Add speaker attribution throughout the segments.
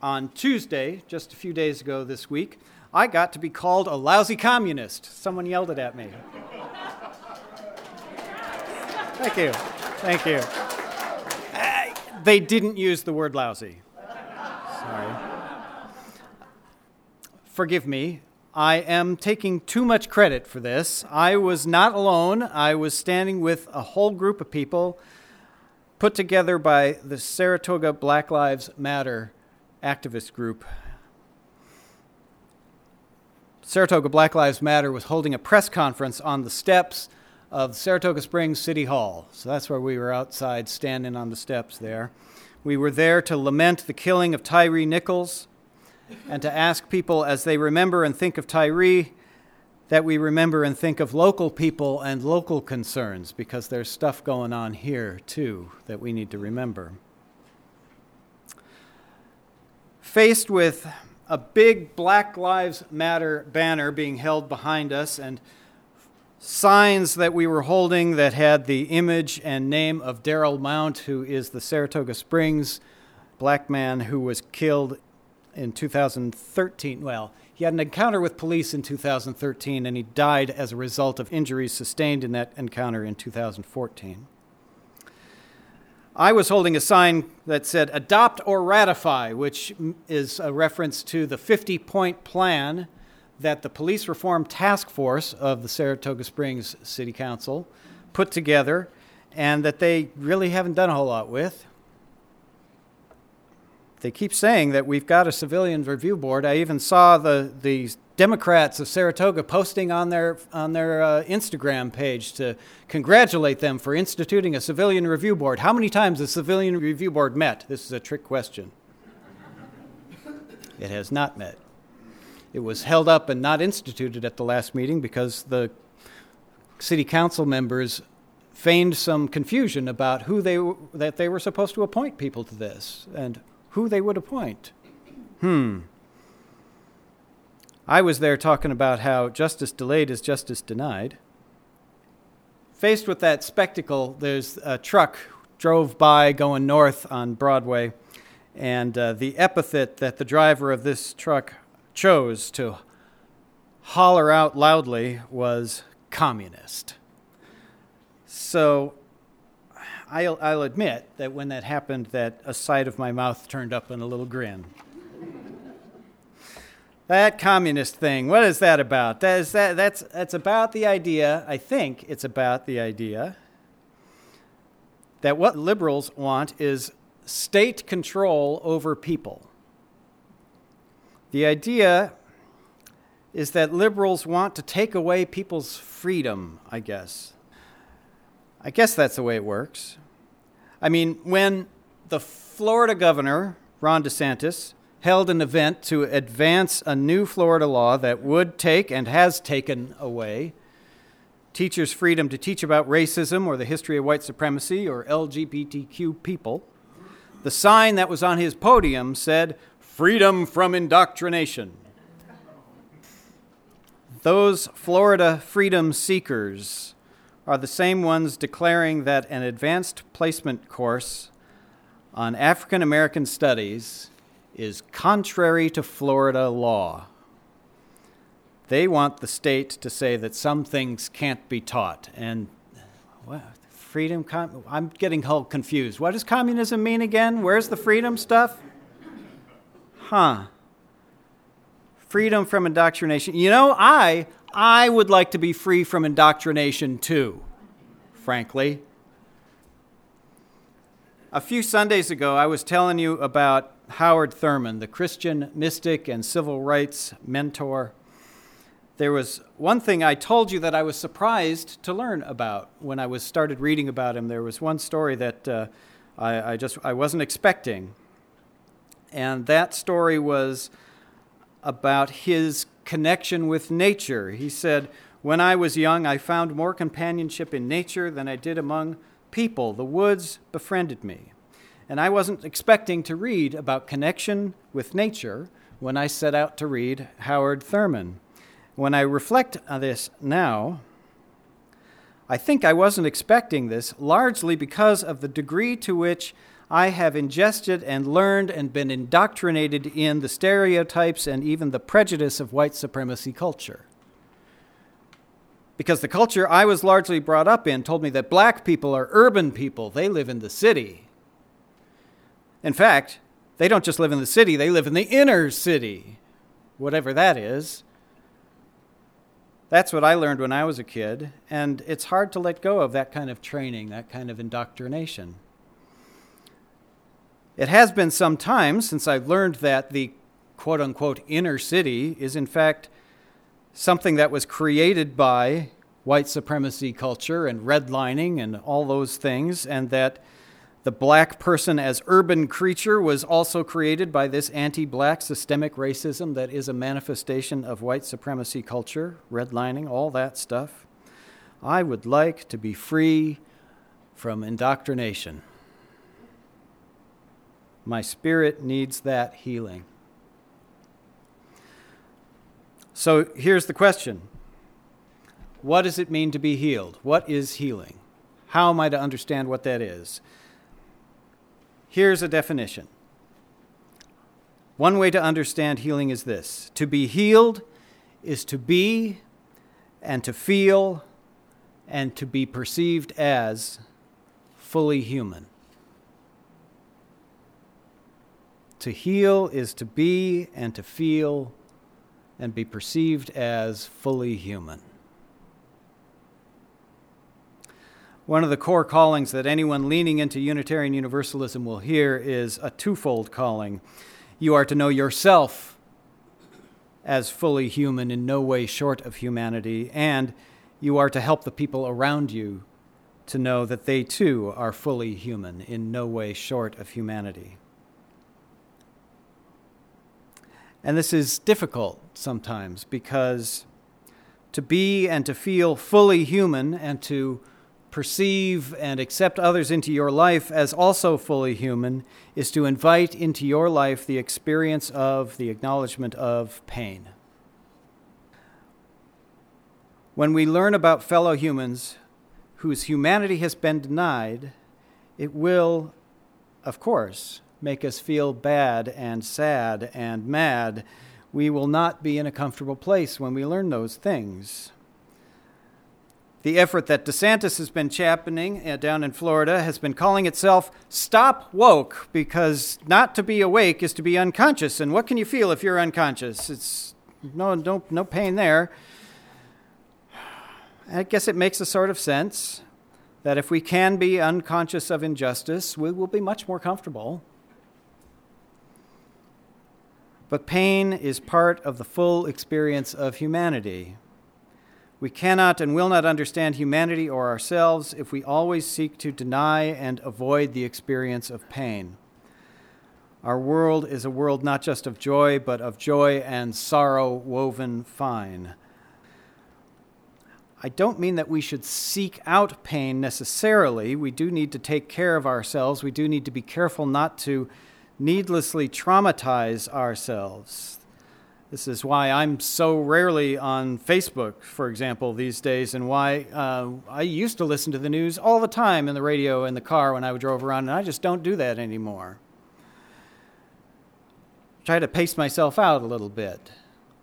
Speaker 1: On Tuesday, just a few days ago this week, I got to be called a lousy communist. Someone yelled it at me. Thank you. Thank you. They didn't use the word lousy. Sorry. Forgive me. I am taking too much credit for this. I was not alone. I was standing with a whole group of people put together by the Saratoga Black Lives Matter activist group. Saratoga Black Lives Matter was holding a press conference on the steps of Saratoga Springs City Hall. So that's where we were outside standing on the steps there. We were there to lament the killing of Tyree Nichols and to ask people as they remember and think of Tyree that we remember and think of local people and local concerns, because there's stuff going on here too that we need to remember. Faced with a big Black Lives Matter banner being held behind us and signs that we were holding that had the image and name of Darrell Mount, who is the Saratoga Springs black man who was killed in 2013. Well, he had an encounter with police in 2013, and he died as a result of injuries sustained in that encounter in 2014. I was holding a sign that said, "Adopt or Ratify," which is a reference to the 50-point plan that the Police Reform Task Force of the Saratoga Springs City Council put together, and that they really haven't done a whole lot with. They keep saying that we've got a civilian review board. I even saw the Democrats of Saratoga posting on their Instagram page to congratulate them for instituting a civilian review board. How many times has the civilian review board met? This is a trick question. It has not met. It was held up and not instituted at the last meeting because the city council members feigned some confusion about that they were supposed to appoint people to this and who they would appoint. I was there talking about how justice delayed is justice denied. Faced with that spectacle, there's a truck drove by going north on Broadway, and the epithet that the driver of this truck chose to holler out loudly was communist. So I'll admit that when that happened, that a side of my mouth turned up in a little grin. That communist thing, what is that about? That's about the idea, I think it's about the idea, that what liberals want is state control over people. The idea is that liberals want to take away people's freedom, I guess. I guess that's the way it works. I mean, when the Florida governor, Ron DeSantis, held an event to advance a new Florida law that would take and has taken away teachers' freedom to teach about racism or the history of white supremacy or LGBTQ people, the sign that was on his podium said, "Freedom from indoctrination." Those Florida freedom seekers are the same ones declaring that an advanced placement course on African American studies is contrary to Florida law. They want the state to say that some things can't be taught. And freedom, I'm getting all confused. What does communism mean again? Where's the freedom stuff? Freedom from indoctrination. You know, I would like to be free from indoctrination too, frankly. A few Sundays ago, I was telling you about Howard Thurman, the Christian mystic and civil rights mentor. There was one thing I told you that I was surprised to learn about when I started reading about him. There was one story that I wasn't expecting, and that story was about his connection with nature. He said, "When I was young, I found more companionship in nature than I did among people. The woods befriended me." And I wasn't expecting to read about connection with nature when I set out to read Howard Thurman. When I reflect on this now, I think I wasn't expecting this, largely because of the degree to which I have ingested and learned and been indoctrinated in the stereotypes and even the prejudice of white supremacy culture. Because the culture I was largely brought up in told me that black people are urban people. They live in the city. In fact, they don't just live in the city, they live in the inner city, whatever that is. That's what I learned when I was a kid, and it's hard to let go of that kind of training, that kind of indoctrination. It has been some time since I've learned that the quote-unquote inner city is in fact something that was created by white supremacy culture and redlining and all those things, and that the black person as urban creature was also created by this anti-black systemic racism that is a manifestation of white supremacy culture, redlining, all that stuff. I would like to be free from indoctrination. My spirit needs that healing. So here's the question. What does it mean to be healed? What is healing? How am I to understand what that is? Here's a definition. One way to understand healing is this. To be healed is to be and to feel and to be perceived as fully human. To heal is to be and to feel and be perceived as fully human. One of the core callings that anyone leaning into Unitarian Universalism will hear is a twofold calling. You are to know yourself as fully human, in no way short of humanity, and you are to help the people around you to know that they too are fully human, in no way short of humanity. And this is difficult sometimes because to be and to feel fully human and to perceive and accept others into your life as also fully human is to invite into your life the experience of, the acknowledgement of pain. When we learn about fellow humans whose humanity has been denied, it will, of course, make us feel bad and sad and mad. We will not be in a comfortable place when we learn those things. The effort that DeSantis has been championing down in Florida has been calling itself Stop Woke, because not to be awake is to be unconscious. And what can you feel if you're unconscious? It's no pain there. I guess it makes a sort of sense that if we can be unconscious of injustice, we will be much more comfortable. But pain is part of the full experience of humanity. We cannot and will not understand humanity or ourselves if we always seek to deny and avoid the experience of pain. Our world is a world not just of joy, but of joy and sorrow woven fine. I don't mean that we should seek out pain necessarily. We do need to take care of ourselves. We do need to be careful not to needlessly traumatize ourselves. This is why I'm so rarely on Facebook, for example, these days, and why I used to listen to the news all the time in the radio in the car when I drove around, and I just don't do that anymore. Try to pace myself out a little bit.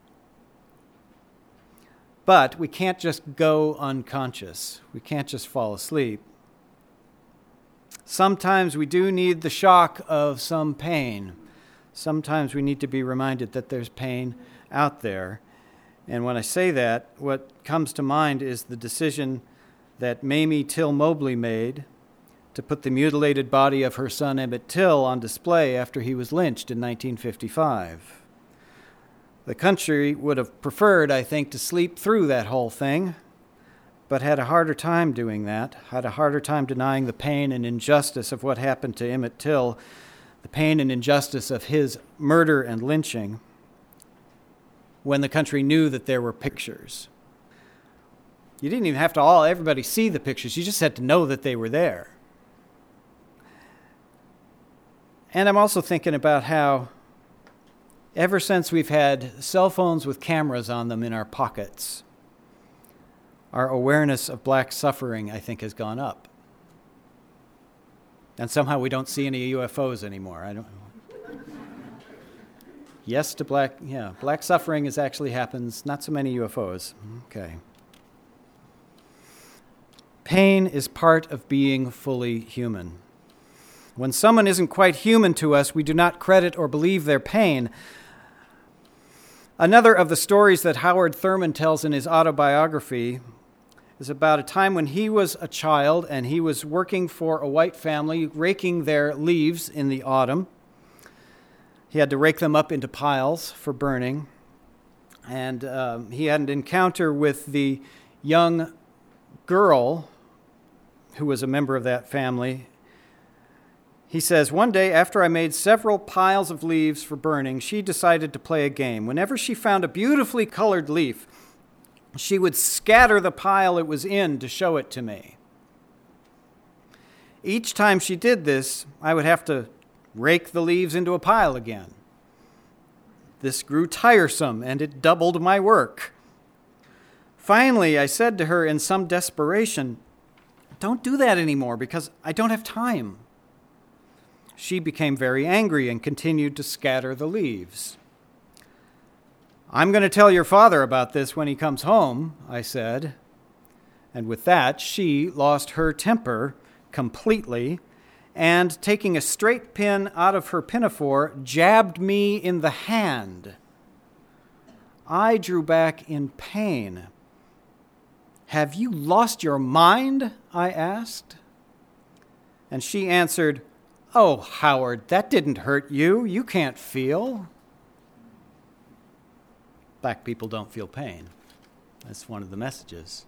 Speaker 1: But we can't just go unconscious. We can't just fall asleep. Sometimes we do need the shock of some pain. Sometimes we need to be reminded that there's pain out there. And when I say that, what comes to mind is the decision that Mamie Till Mobley made to put the mutilated body of her son Emmett Till on display after he was lynched in 1955. The country would have preferred, I think, to sleep through that whole thing, but had a harder time doing that, had a harder time denying the pain and injustice of what happened to Emmett Till, the pain and injustice of his murder and lynching, when the country knew that there were pictures. You didn't even have to everybody see the pictures. You just had to know that they were there. And I'm also thinking about how ever since we've had cell phones with cameras on them in our pockets, our awareness of black suffering, I think, has gone up. And somehow we don't see any UFOs anymore. I don't. Yes to black. Yeah, black suffering actually happens. Not so many UFOs. Okay. Pain is part of being fully human. When someone isn't quite human to us, we do not credit or believe their pain. Another of the stories that Howard Thurman tells in his autobiography is about a time when he was a child and he was working for a white family, raking their leaves in the autumn. He had to rake them up into piles for burning. And he had an encounter with the young girl who was a member of that family. He says, one day after I made several piles of leaves for burning, she decided to play a game. Whenever she found a beautifully colored leaf, she would scatter the pile it was in to show it to me. Each time she did this, I would have to rake the leaves into a pile again. This grew tiresome, and it doubled my work. Finally, I said to her in some desperation, "Don't do that anymore because I don't have time." She became very angry and continued to scatter the leaves. "I'm going to tell your father about this when he comes home," I said. And with that, she lost her temper completely and, taking a straight pin out of her pinafore, jabbed me in the hand. I drew back in pain. "Have you lost your mind?" I asked. And she answered, "Oh, Howard, that didn't hurt you. You can't feel." Black people don't feel pain. That's one of the messages.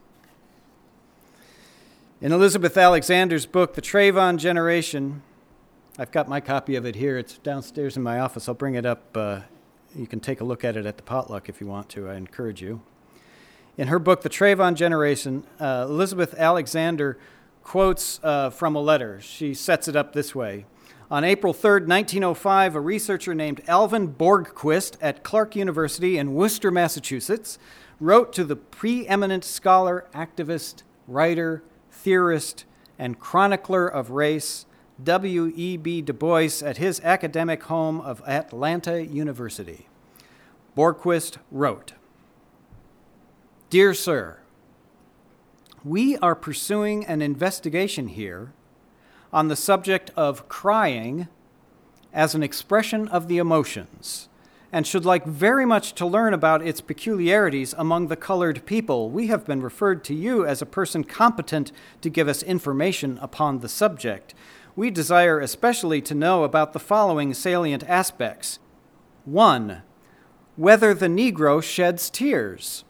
Speaker 1: In Elizabeth Alexander's book, The Trayvon Generation, I've got my copy of it here. It's downstairs in my office. I'll bring it up. You can take a look at it at the potluck if you want to. I encourage you. In her book, The Trayvon Generation, Elizabeth Alexander quotes from a letter. She sets it up this way. On April 3rd, 1905, a researcher named Alvin Borgquist at Clark University in Worcester, Massachusetts, wrote to the preeminent scholar, activist, writer, theorist, and chronicler of race, W.E.B. Du Bois, at his academic home of Atlanta University. Borgquist wrote, "Dear Sir, we are pursuing an investigation here on the subject of crying as an expression of the emotions, and should like very much to learn about its peculiarities among the colored people. We have been referred to you as a person competent to give us information upon the subject. We desire especially to know about the following salient aspects. 1. Whether the Negro sheds tears."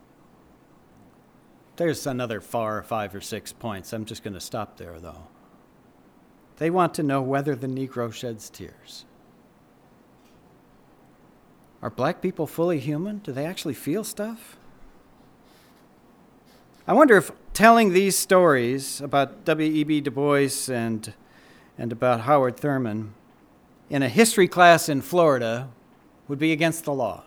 Speaker 1: There's another 5 or 6 points. I'm just going to stop there, though. They want to know whether the Negro sheds tears. Are black people fully human? Do they actually feel stuff? I wonder if telling these stories about W.E.B. Du Bois and about Howard Thurman in a history class in Florida would be against the law.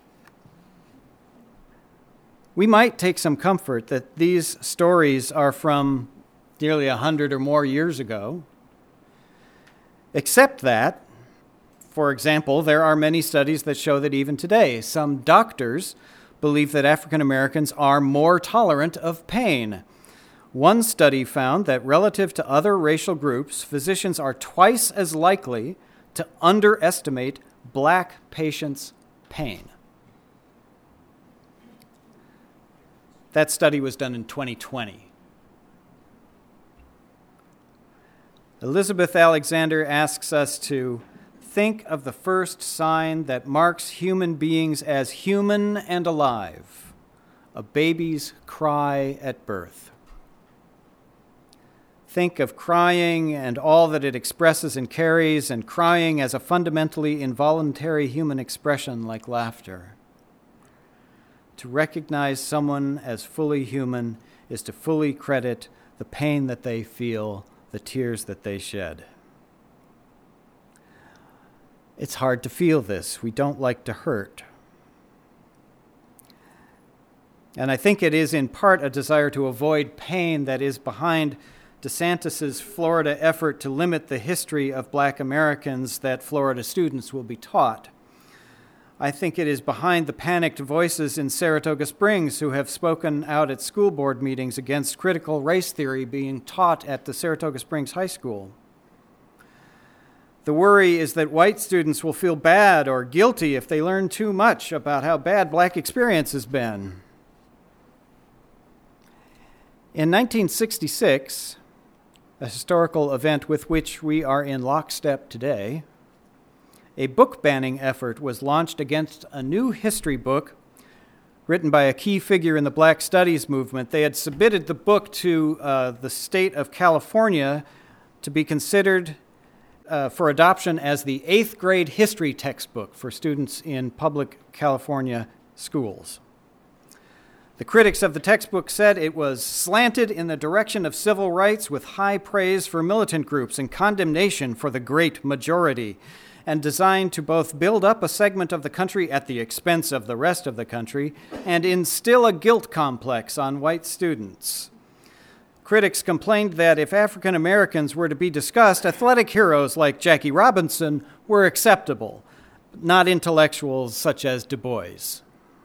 Speaker 1: We might take some comfort that these stories are from nearly 100 or more years ago, except that, for example, there are many studies that show that even today, some doctors believe that African Americans are more tolerant of pain. One study found that relative to other racial groups, physicians are twice as likely to underestimate black patients' pain. That study was done in 2020. Elizabeth Alexander asks us to think of the first sign that marks human beings as human and alive, a baby's cry at birth. Think of crying and all that it expresses and carries, and crying as a fundamentally involuntary human expression like laughter. To recognize someone as fully human is to fully credit the pain that they feel, the tears that they shed. It's hard to feel this. We don't like to hurt. And I think it is in part a desire to avoid pain that is behind DeSantis's Florida effort to limit the history of Black Americans that Florida students will be taught. I think it is behind the panicked voices in Saratoga Springs who have spoken out at school board meetings against critical race theory being taught at the Saratoga Springs High School. The worry is that white students will feel bad or guilty if they learn too much about how bad Black experience has been. In 1966, a historical event with which we are in lockstep today, a book banning effort was launched against a new history book written by a key figure in the Black Studies movement. They had submitted the book to the state of California to be considered for adoption as the 8th grade history textbook for students in public California schools. The critics of the textbook said it was slanted in the direction of civil rights with high praise for militant groups and condemnation for the great majority, and designed to both build up a segment of the country at the expense of the rest of the country and instill a guilt complex on white students. Critics complained that if African Americans were to be discussed, athletic heroes like Jackie Robinson were acceptable, not intellectuals such as Du Bois.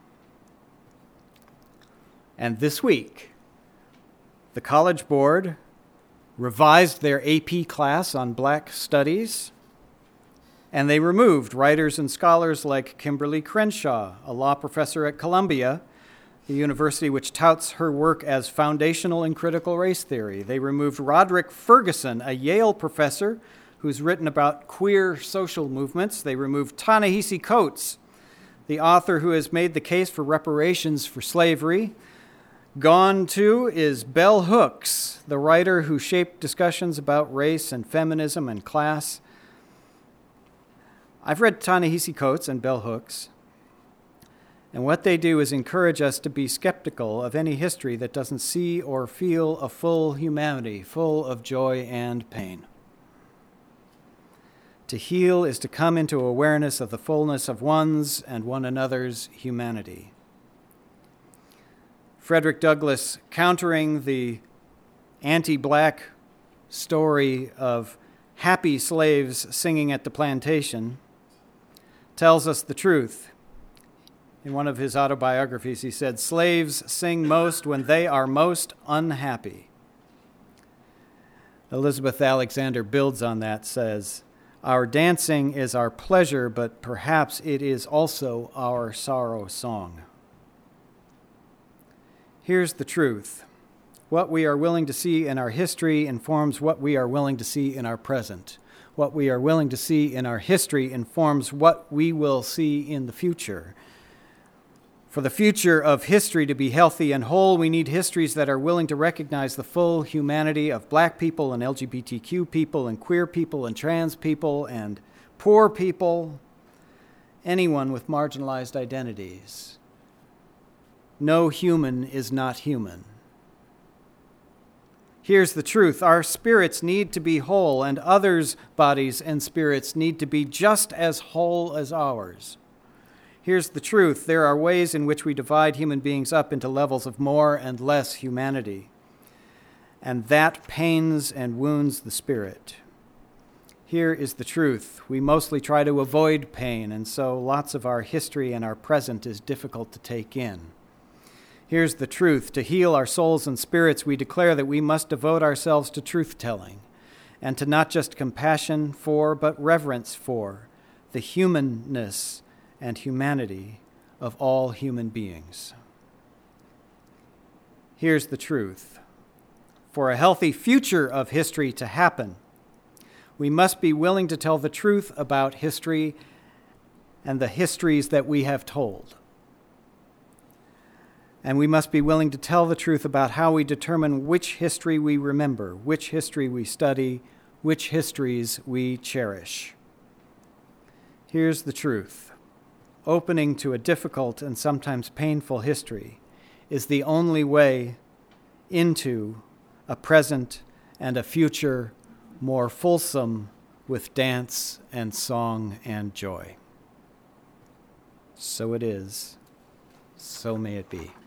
Speaker 1: And this week, the College Board revised their AP class on Black Studies, and they removed writers and scholars like Kimberly Crenshaw, a law professor at Columbia, the university which touts her work as foundational in critical race theory. They removed Roderick Ferguson, a Yale professor who's written about queer social movements. They removed Ta-Nehisi Coates, the author who has made the case for reparations for slavery. Gone, too, is Bell Hooks, the writer who shaped discussions about race and feminism and class. I've read Ta-Nehisi Coates and Bell Hooks, and what they do is encourage us to be skeptical of any history that doesn't see or feel a full humanity, full of joy and pain. To heal is to come into awareness of the fullness of one's and one another's humanity. Frederick Douglass, countering the anti-Black story of happy slaves singing at the plantation, tells us the truth. In one of his autobiographies, he said, "Slaves sing most when they are most unhappy." Elizabeth Alexander builds on that, says, "Our dancing is our pleasure, but perhaps it is also our sorrow song." Here's the truth. What we are willing to see in our history informs what we are willing to see in our present. What we are willing to see in our history informs what we will see in the future. For the future of history to be healthy and whole, we need histories that are willing to recognize the full humanity of Black people and LGBTQ people and queer people and trans people and poor people, anyone with marginalized identities. No human is not human. Here's the truth. Our spirits need to be whole, and others' bodies and spirits need to be just as whole as ours. Here's the truth. There are ways in which we divide human beings up into levels of more and less humanity, and that pains and wounds the spirit. Here is the truth. We mostly try to avoid pain, and so lots of our history and our present is difficult to take in. Here's the truth. To heal our souls and spirits, we declare that we must devote ourselves to truth-telling, and to not just compassion for, but reverence for, the humanness and humanity of all human beings. Here's the truth. For a healthy future of history to happen, we must be willing to tell the truth about history and the histories that we have told. And we must be willing to tell the truth about how we determine which history we remember, which history we study, which histories we cherish. Here's the truth. Opening to a difficult and sometimes painful history is the only way into a present and a future more fulsome with dance and song and joy. So it is. So may it be.